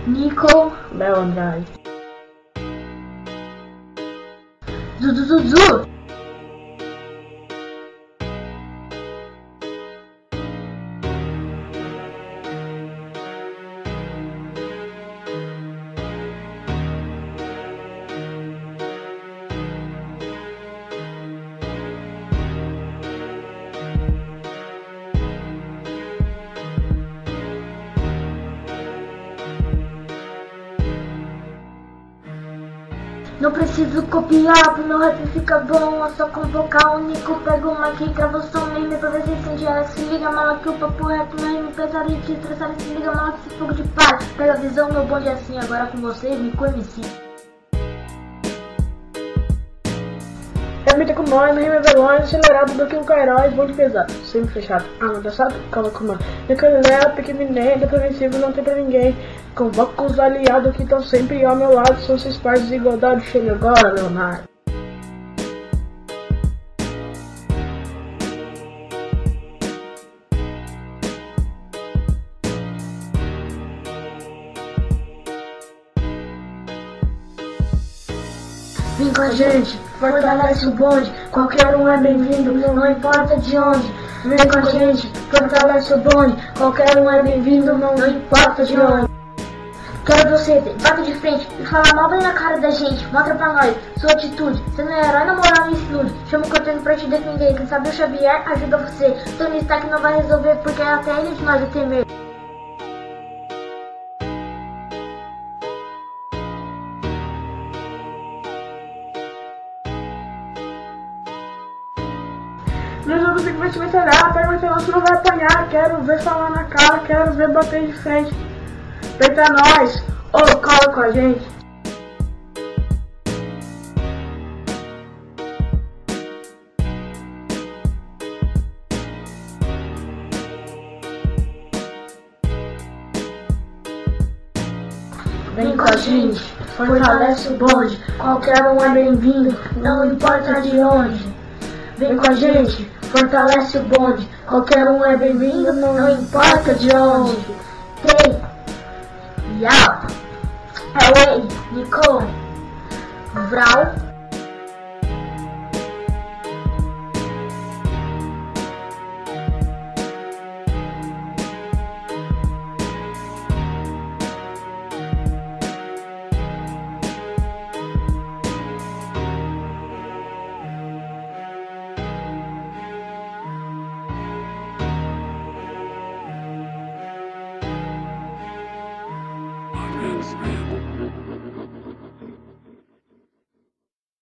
Nico, Léo Andrade. Zuzuzuzu. Não preciso copiar, pro meu rap fica bom. É só convocar o Nico, pega o mic e grava o som mesmo pra ver se incendiar. Se liga, mala, que o papo reto não é me pesado e te estressar. Se liga, mala, que esse fogo de paz. Pega a visão, meu bonde é assim. Agora com vocês, Nico MC. Repita com nós, no rima velório, acelerado do que um Kairói, bonde pesado, sempre fechado, amordaçado, calma com mano. Nicolé, pequeminento, prevencivo, não tem pra ninguém. Convoco os aliados que estão sempre ao meu lado, são seus pais de desigualdade, chega agora, Leonardo. Vem com a gente, fortalece o bonde. Qualquer um é bem-vindo, não importa de onde. Vem com a gente, fortalece o bonde. Qualquer um é bem-vindo, não importa de onde. Quero você, bate de frente e fala mal bem na cara da gente. Mostra pra nós sua atitude. Você não é herói, na moral, me ilude. Chama o Cortez pra te defender. Quem sabe o Xavier ajuda você. Tony Stark não vai resolver porque até ele de nós vai temer. No jogo você vai te metralhar, pega o celular, você não vai apanhar. Quero ver falar na cara, quero ver bater de frente. Peita nós, ou cola com a gente. Vem com a gente, fortalece o bonde. Qualquer um é bem-vindo, não importa de onde. Vem com a gente, fortalece o bonde. Qualquer um é bem-vindo, não importa de onde. Hey, Yao, Away, Nico, Vral.